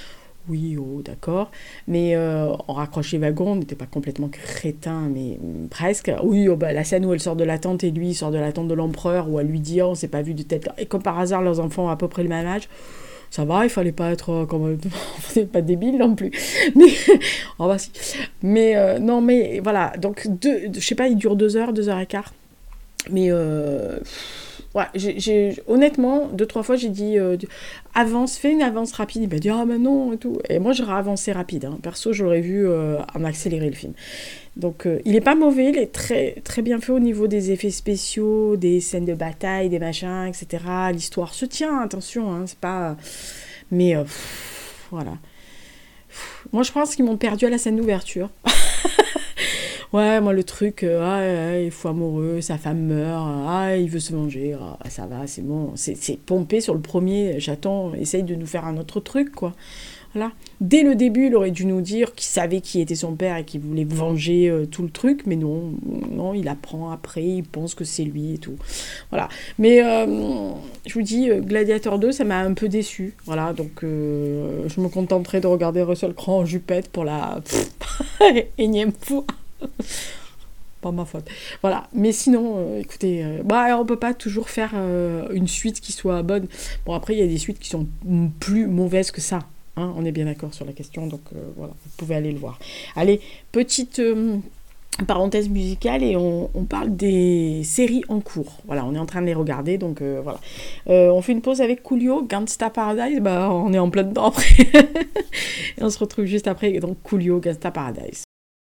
Oui, oh, d'accord. Mais euh, on raccroche les wagons, on n'était pas complètement crétin, mais mm, presque. Oui, oh, bah, la scène où elle sort de la tente et lui il sort de la tente de l'empereur, où elle lui dit oh, on s'est pas vu de tête. Et comme par hasard, leurs enfants ont à peu près le même âge. Ça va, il fallait pas être euh, comme c'est pas débile non plus. Mais oh bah si. Mais euh, non, mais voilà. Donc deux, je sais pas, il dure deux heures, deux heures et quart. Mais euh, ouais, j'ai, j'ai, honnêtement, deux, trois fois, j'ai dit euh, avance, fais une avance rapide. Il m'a dit ah, ben non, et tout. Et moi, j'aurais avancé rapide. Hein. Perso, j'aurais vu euh, en accélérer le film. Donc, euh, il est pas mauvais, il est très, très bien fait au niveau des effets spéciaux, des scènes de bataille, des machins, et cetera. L'histoire se tient, attention, hein, c'est pas. Mais euh, pff, voilà. Pff, moi, je pense qu'ils m'ont perdu à la scène d'ouverture. Ouais, moi, le truc, euh, ah, ouais, il est fou amoureux, sa femme meurt, ah, il veut se venger, ah, ça va, c'est bon. C'est, c'est pompé sur le premier, j'attends, essaye de nous faire un autre truc, quoi. Voilà. Dès le début, il aurait dû nous dire qu'il savait qui était son père et qu'il voulait venger euh, tout le truc, mais non, non, il apprend après, il pense que c'est lui et tout. Voilà. Mais euh, je vous dis, Gladiator deux, ça m'a un peu déçu. Voilà, donc euh, je me contenterai de regarder Russell Crowe en jupette pour la énième fois. Pas ma faute. Voilà. Mais sinon, euh, écoutez, euh, bah, on peut pas toujours faire euh, une suite qui soit bonne. Bon, après, il y a des suites qui sont plus mauvaises que ça. Hein, on est bien d'accord sur la question, donc euh, voilà, vous pouvez aller le voir. Allez, petite euh, parenthèse musicale et on, on parle des séries en cours. Voilà, on est en train de les regarder, donc euh, voilà. Euh, on fait une pause avec Coolio, Gangsta Paradise, bah on est en plein dedans après. Et on se retrouve juste après, donc Coolio, Gangsta Paradise.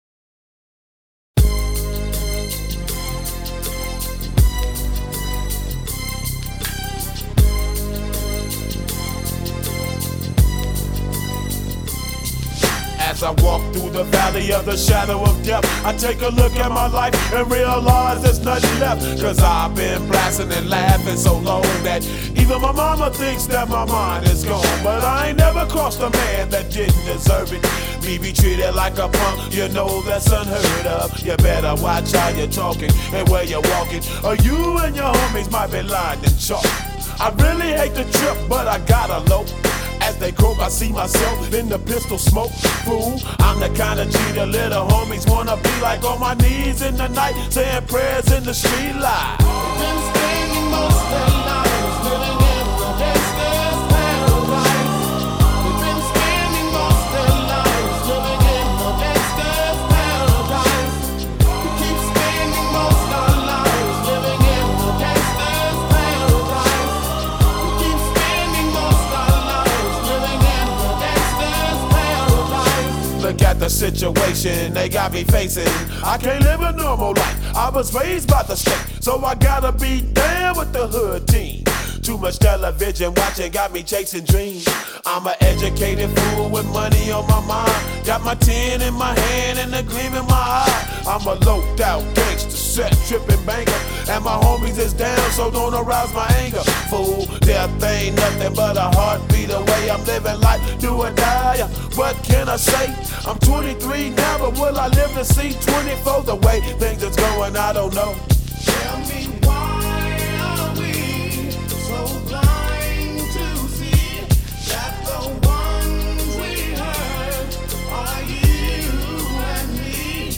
As I walk through the valley of the shadow of death, I take a look at my life and realize there's nothing left. Cause I've been blasting and laughing so long that even my mama thinks that my mind is gone. But I ain't never crossed a man that didn't deserve it. Me be treated like a punk, you know that's unheard of. You better watch how you're talking and where you're walking, or you and your homies might be lying in chalk. I really hate the trip, but I gotta low. As they croak, I see myself in the pistol smoke. Fool, I'm the kind of G the little homies wanna be like, on my knees in the night, saying prayers in the street light. Been spending most of their lives living in the gangster's paradise. We've been spending most of their lives living in the gangster's paradise. We keep spending most of our lives living in the gangster's paradise. We keep spending most of our lives living in the gangster's paradise. Look at the situation they got me facing. I can't live a normal life. I was raised by the state, so I gotta be down with the hood team. Too much television watching got me chasing dreams. I'm an educated fool with money on my mind. Got my tin in my hand and a gleam in my eye. I'm a loped out gangster, set tripping banker, and my homies is down, so don't arouse my anger. Fool, death ain't nothing but a heartbeat away. I'm living life, do or die. What can I say? I'm twenty-three now, but will I live to see twenty-four? The way things is going, I don't know. Tell me why are we so blind to see that the ones we hurt are you and me?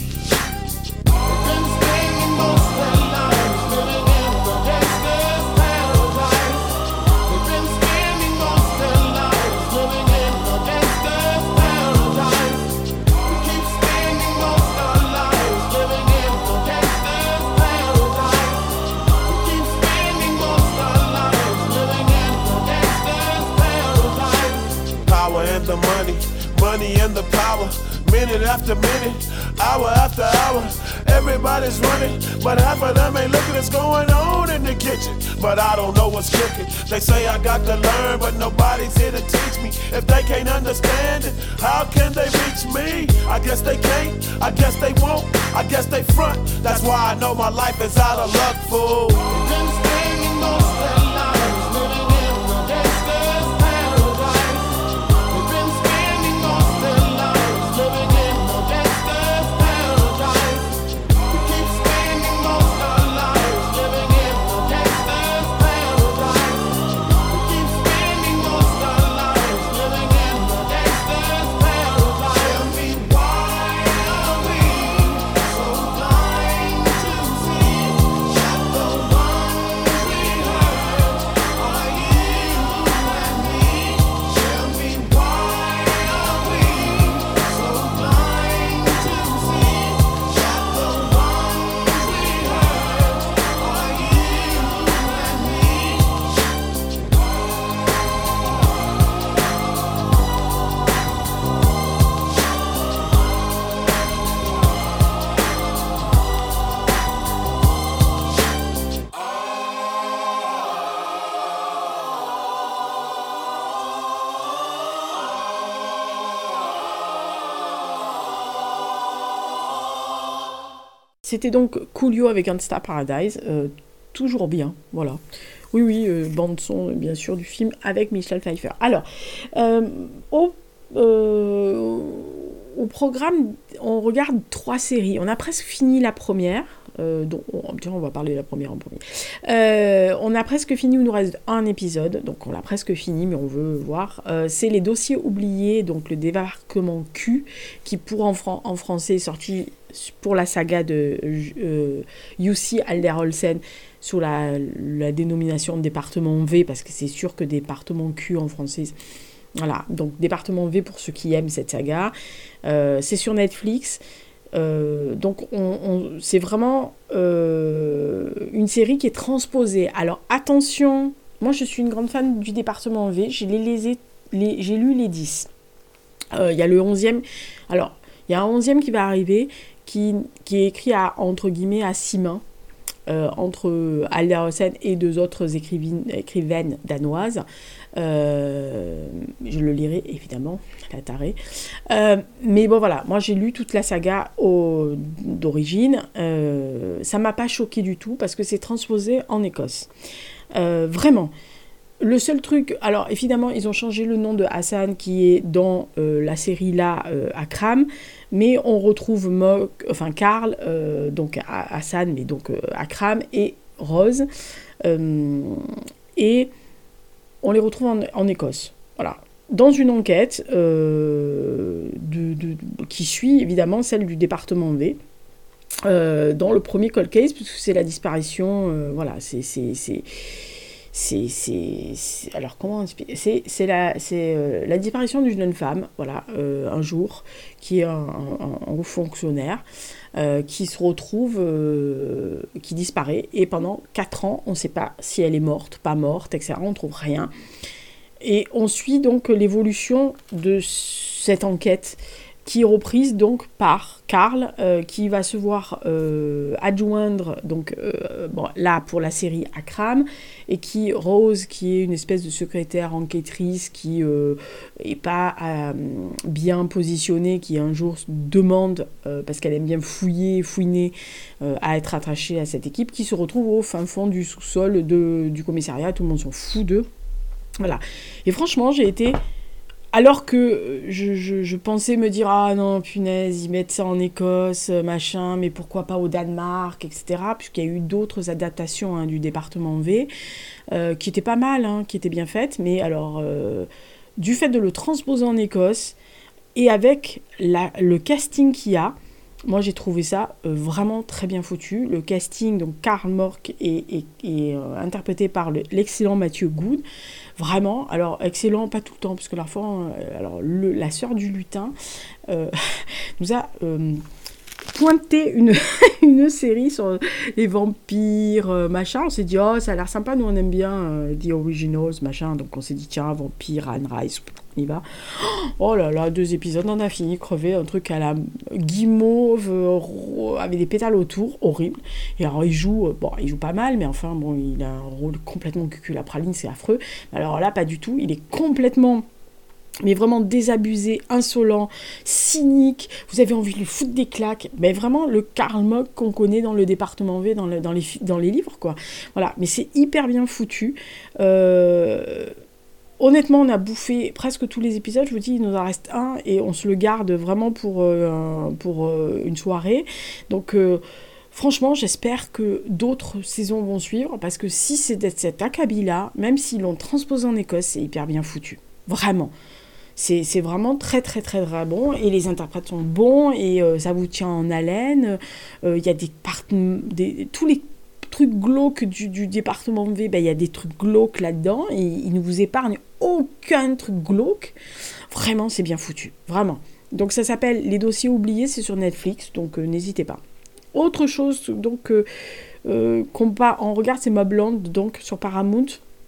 We've been spending most of our lives living in the gangster's paradise. We've been spending most of our lives living in the gangster's paradise. We keep spending most of our lives living in the gangster's paradise. We keep spending most of our lives living in the gangster's paradise. Power and the money, money and the power. Minute after minute, hour after hour, everybody's running, but half of them ain't looking what's going on in the kitchen. But I don't know what's cooking. They say I got to learn, but nobody's here to teach me. If they can't understand it, how can they reach me? I guess they can't, I guess they won't, I guess they front. That's why I know my life is out of luck, fool. We've been spending most of our lives living in the gangster's paradise. We've been spending most of our lives living in the gangster's paradise. We keep spending most of our lives living in the gangster's paradise. We keep spending most of our lives living in the gangster's c'était donc Coolio avec Gangsta Paradise, euh, toujours bien, voilà. Oui, oui, euh, bande-son, bien sûr, du film avec Michelle Pfeiffer. Alors, euh, au, euh, au programme, on regarde trois séries. On a presque fini la première. Euh, donc, on, tiens, on va parler de la première en premier. Euh, on a presque fini, il nous reste un épisode, donc on l'a presque fini, mais on veut voir. Euh, c'est Les Dossiers Oubliés, donc le débarquement Q, qui pour en, fran- en français est sorti pour la saga de euh, Jussi Adler-Olsen sous la, la dénomination de département V, parce que c'est sûr que département Q en français... Voilà, donc département V pour ceux qui aiment cette saga. Euh, c'est sur Netflix. Euh, donc on, on, c'est vraiment euh, une série qui est transposée. Alors attention, moi je suis une grande fan du département V, j'ai, les, les, les, j'ai lu les dix. Il euh, y a le onzième, alors il y a un onzième qui va arriver, qui, qui est écrit à, entre guillemets à six mains, euh, entre Adler-Olsen et deux autres écrivaines, écrivaines danoises. Euh, je le lirai évidemment, la tarée. Euh, mais bon voilà, moi j'ai lu toute la saga au, d'origine. Euh, ça m'a pas choqué du tout parce que c'est transposé en Écosse. Euh, vraiment. Le seul truc, alors évidemment ils ont changé le nom de Hassan qui est dans euh, la série là euh, Akram, mais on retrouve Mo, enfin Karl, euh, donc Hassan, mais donc euh, Akram et Rose, euh, et on les retrouve en, en Écosse. Voilà. Dans une enquête euh, de, de, de, qui suit évidemment celle du département V. Euh, dans le premier cold case, puisque c'est la disparition, euh, voilà, c'est, c'est, c'est, c'est, c'est, c'est alors comment expliquer, c'est, c'est, la, c'est euh, la disparition d'une jeune femme, voilà, euh, un jour, qui est un, un, un haut fonctionnaire, euh, qui se retrouve, euh, qui disparaît, et pendant quatre ans, on ne sait pas si elle est morte, pas morte, et cetera. On ne trouve rien. Et on suit donc l'évolution de cette enquête, qui est reprise donc par Karl, euh, qui va se voir euh, adjoindre, donc euh, bon, là pour la série Akram, et qui, Rose, qui est une espèce de secrétaire enquêtrice, qui euh, est pas euh, bien positionnée, qui un jour demande, euh, parce qu'elle aime bien fouiller, fouiner, euh, à être attachée à cette équipe, qui se retrouve au fin fond du sous-sol de, du commissariat, tout le monde s'en fout d'eux. Voilà. Et franchement, j'ai été... Alors que je, je, je pensais me dire « Ah non, punaise, ils mettent ça en Écosse, machin, mais pourquoi pas au Danemark, et cetera » Puisqu'il y a eu d'autres adaptations hein, du département V, euh, qui étaient pas mal, hein, qui étaient bien faites. Mais alors, euh, du fait de le transposer en Écosse, et avec la, le casting qu'il y a, moi j'ai trouvé ça euh, vraiment très bien foutu. Le casting, donc Karl Mork est, est, est euh, interprété par le, l'excellent Matthew Good. Vraiment, alors excellent, pas tout le temps, parce que parfois, euh, alors le, la sœur du lutin euh, nous a euh, pointé une, une série sur les vampires, euh, machin. On s'est dit, oh, ça a l'air sympa, nous on aime bien euh, The Originals, machin. Donc on s'est dit, tiens, vampire, Anne Rice, on y va. Oh là là, deux épisodes, on a fini, crevé, un truc à la guimauve, euh, avec des pétales autour, horrible. Et alors il joue, euh, bon, il joue pas mal, mais enfin, bon, il a un rôle complètement cucul à praline, c'est affreux. Alors là, pas du tout, il est complètement... mais vraiment désabusé, insolent, cynique, vous avez envie de lui foutre des claques, mais vraiment le Karl Mork qu'on connaît dans le département V, dans, le, dans, les, dans les livres, quoi. Voilà, mais c'est hyper bien foutu. Euh... Honnêtement, on a bouffé presque tous les épisodes, je vous dis, il nous en reste un, et on se le garde vraiment pour, euh, pour euh, une soirée. Donc... Euh, franchement, j'espère que d'autres saisons vont suivre, parce que si c'est de cet acabit-là, même s'ils l'ont transposé en Écosse, c'est hyper bien foutu. Vraiment. C'est, c'est vraiment très, très, très, très bon. Et les interprètes sont bons, et euh, ça vous tient en haleine. Il euh, y a des, part- des... tous les trucs glauques du, du département V, il ben, y a des trucs glauques là-dedans, et ils ne vous épargnent aucun truc glauque. Vraiment, c'est bien foutu. Vraiment. Donc ça s'appelle Les Dossiers Oubliés, c'est sur Netflix, donc euh, n'hésitez pas. Autre chose donc euh, euh, qu'on pa- on regarde, c'est Mobland, donc sur Paramount.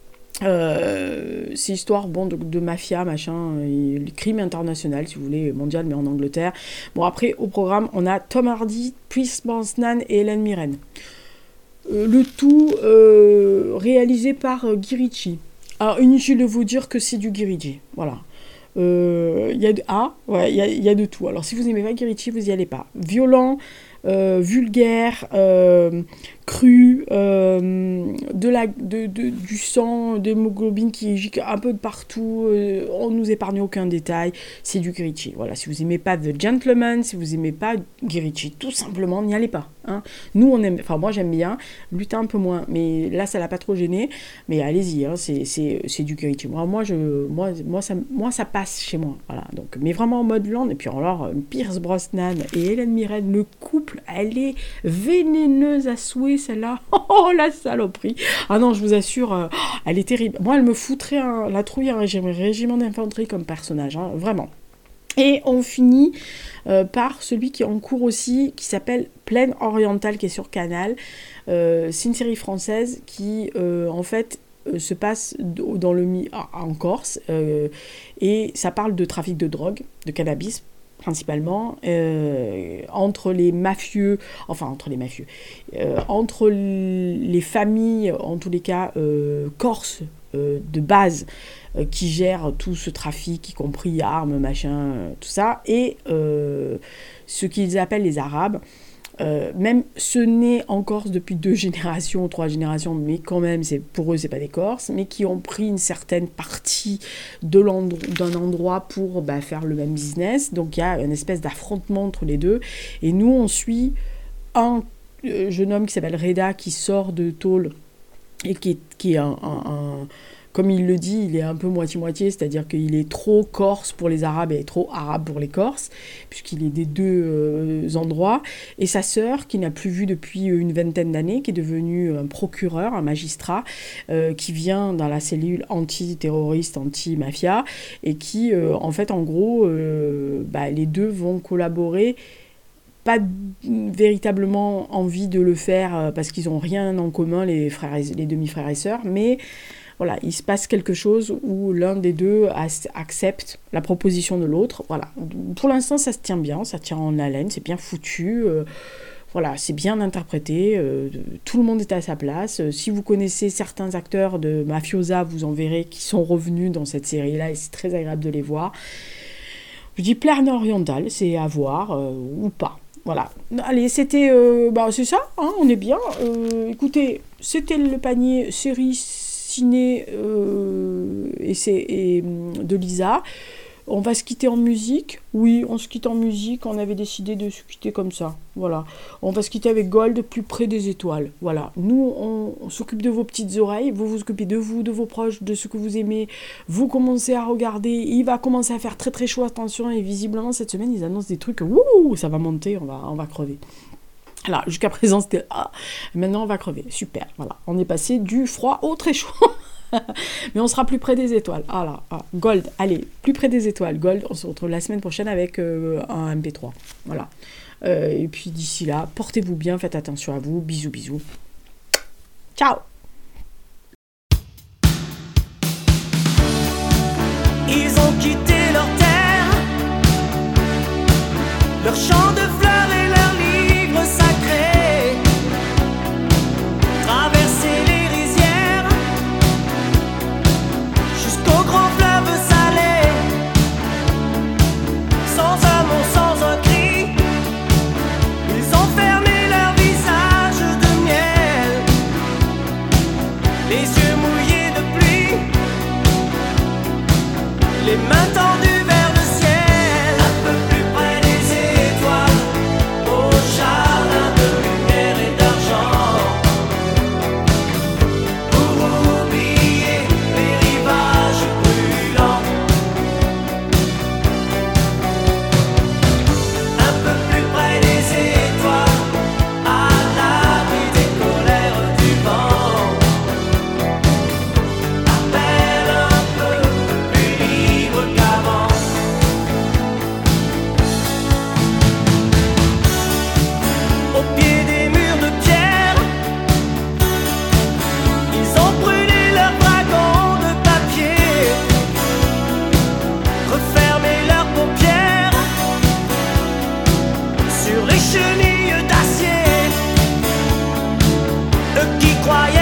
Euh, c'est histoire bon de, de mafia machin, et le crime international si vous voulez, mondial mais en Angleterre. Bon, après au programme on a Tom Hardy, Pierce Brosnan et Helen Mirren. Euh, le tout euh, réalisé par euh, Guy Ritchie. Alors inutile de vous dire que c'est du Guy Ritchie, voilà. Il euh, y a de ah, ouais, il y, y a de tout. Alors si vous n'aimez pas Guy Ritchie, vous y allez pas. Violent. euh, vulgaire, euh, cru, euh, de la, de, de, du sang, d'hémoglobine qui gicle un peu de partout, euh, on ne nous épargne aucun détail, c'est du Guy Ritchie. Voilà, si vous n'aimez pas The Gentleman, si vous n'aimez pas Guy Ritchie, tout simplement, n'y allez pas. Hein. Nous, on aime, enfin moi j'aime bien, Lutin un peu moins, mais là ça l'a pas trop gêné, mais allez-y, hein, c'est, c'est, c'est du Guy Ritchie. Moi, moi, je, moi, moi, ça, moi ça passe chez moi, voilà. Donc, mais vraiment en mode land, et puis alors Pierce Brosnan et Hélène Mirren, le couple, elle est vénéneuse à souhait, celle-là. Oh, la saloperie. Ah non, je vous assure, euh, elle est terrible. Moi, elle me foutrait un, la trouille un régiment, régiment d'infanterie comme personnage, hein, vraiment. Et on finit euh, par celui qui est en cours aussi, qui s'appelle Plaine Orientale, qui est sur Canal. Euh, c'est une série française qui, euh, en fait, euh, se passe dans le, en Corse, euh, et ça parle de trafic de drogue, de cannabis, principalement, euh, entre les mafieux, enfin entre les mafieux, euh, entre les familles, en tous les cas, euh, corses euh, de base, euh, qui gèrent tout ce trafic, y compris armes, machin, euh, tout ça, et euh, ce qu'ils appellent les Arabes. Euh, même ce n'est en Corse depuis deux générations, trois générations, mais quand même, c'est, pour eux, c'est pas des Corses, mais qui ont pris une certaine partie de l'endro- d'un endroit pour bah, faire le même business. Donc il y a une espèce d'affrontement entre les deux. Et nous, on suit un euh, jeune homme qui s'appelle Reda, qui sort de tôle et qui est, qui est un, un, un comme il le dit, il est un peu moitié-moitié, c'est-à-dire qu'il est trop corse pour les Arabes et trop arabe pour les Corses, puisqu'il est des deux euh, endroits. Et sa sœur, qui n'a plus vu depuis une vingtaine d'années, qui est devenue un procureur, un magistrat, euh, qui vient dans la cellule anti-terroriste, anti-mafia, et qui, euh, en fait, en gros, euh, bah, les deux vont collaborer. Pas véritablement envie de le faire, euh, parce qu'ils n'ont rien en commun, les, frères et, les demi-frères et sœurs, mais... Voilà, il se passe quelque chose où l'un des deux accepte la proposition de l'autre. Voilà. Pour l'instant, ça se tient bien, ça tient en haleine, c'est bien foutu. Euh, voilà, c'est bien interprété. Euh, tout le monde est à sa place. Euh, si vous connaissez certains acteurs de Mafiosa, vous en verrez qui sont revenus dans cette série-là et c'est très agréable de les voir. Je dis Plaine Orientale, c'est à voir euh, ou pas. Voilà. Allez, c'était... Euh, bah, c'est ça, hein, on est bien. Euh, écoutez, c'était le panier série ciné euh, et, c'est, et de Lisa. On va se quitter en musique. Oui, on se quitte en musique. On avait décidé de se quitter comme ça. Voilà. On va se quitter avec Gold, Plus près des étoiles. Voilà. Nous, on, on s'occupe de vos petites oreilles. Vous vous occupez de vous, de vos proches, de ce que vous aimez. Vous commencez à regarder. Il va commencer à faire très très chaud. Attention. Et visiblement, cette semaine, ils annoncent des trucs. Wouh, ça va monter. On va, on va crever. Alors, jusqu'à présent, c'était... Ah, maintenant, on va crever. Super. Voilà. On est passé du froid au très chaud. Mais on sera plus près des étoiles. Ah là, ah, Gold, allez, plus près des étoiles. Gold, on se retrouve la semaine prochaine avec euh, un M P trois. Voilà. Euh, et puis d'ici là, portez-vous bien, faites attention à vous. Bisous, bisous. Ciao. Ils ont quitté leur terre, leur champ de fleurs et leurs livres sacrés, traversé les rizières jusqu'au grand fleuve salé, sans un mot, sans un cri, ils ont fermé leur visage de miel, les yeux mouillés de pluie, les mains tendues vers le ciel, un peu plus près des étoiles, au jardin de lumière et d'argent, pour oublier les rivages brûlants. Un peu plus près des étoiles, à l'abri des colères du vent, à peine un peu plus libre qu'avant. Au pied des murs de pierre, ils ont brûlé leurs dragons de papier, refermé leurs paupières sur les chenilles d'acier. Eux qui croyaient